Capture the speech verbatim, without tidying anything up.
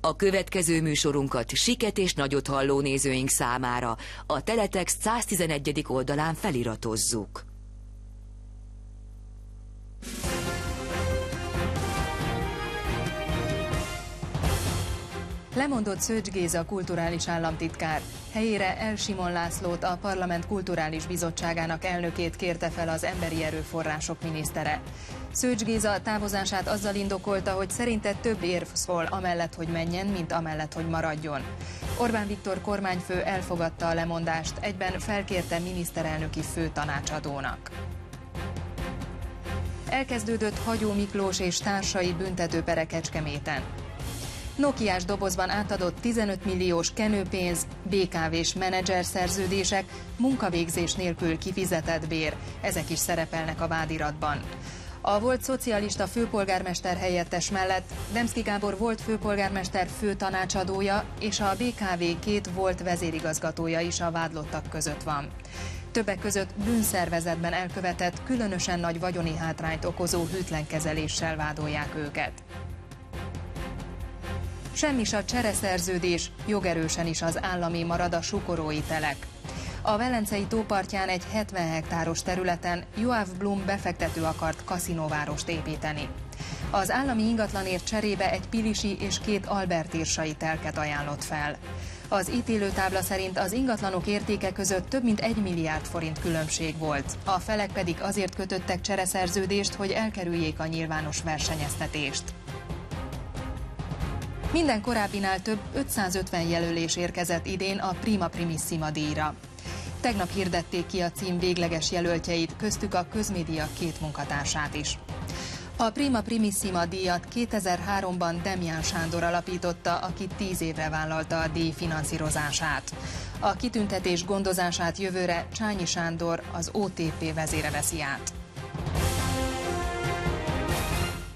A következő műsorunkat siket és nagyot halló nézőink számára a Teletext száztizenegyedik oldalán feliratozzuk. Lemondott Szőcs Géza kulturális államtitkár. Helyére El Simon Lászlót, a Parlament Kulturális Bizottságának elnökét kérte fel az emberi erőforrások minisztere. Szőcs Géza távozását azzal indokolta, hogy szerinte több érv szól amellett, hogy menjen, mint amellett, hogy maradjon. Orbán Viktor kormányfő elfogadta a lemondást, egyben felkérte miniszterelnöki főtanácsadónak. Elkezdődött Hagyó Miklós és társai büntetőpere Kecskeméten. Nokiás dobozban átadott tizenöt milliós kenőpénz, bé ká vés menedzser szerződések, munkavégzés nélkül kifizetett bér, ezek is szerepelnek a vádiratban. A volt szocialista főpolgármester helyettes mellett Demszky Gábor volt főpolgármester főtanácsadója és a bé ká vé két volt vezérigazgatója is a vádlottak között van. Többek között bűnszervezetben elkövetett, különösen nagy vagyoni hátrányt okozó hűtlenkezeléssel vádolják őket. Semmis a csereszerződés, jogerősen is az állami marad a Sukorói telek. A Velencei tópartján egy hetven hektáros területen Joachim Blum befektető akart kaszinóvárost építeni. Az állami ingatlanért cserébe egy pilisi és két albertírsai telket ajánlott fel. Az ítélőtábla szerint az ingatlanok értéke között több mint egy milliárd forint különbség volt. A felek pedig azért kötöttek csereszerződést, hogy elkerüljék a nyilvános versenyeztetést. Minden korábbinál több ötszázötven jelölés érkezett idén a Prima Primissima díjra. Tegnap hirdették ki a cím végleges jelöltjeit, köztük a közmédia két munkatársát is. A Prima Primissima díjat kétezer-háromban Demján Sándor alapította, aki tíz évre vállalta a díj finanszírozását. A kitüntetés gondozását jövőre Csányi Sándor, az o té pé vezére veszi át.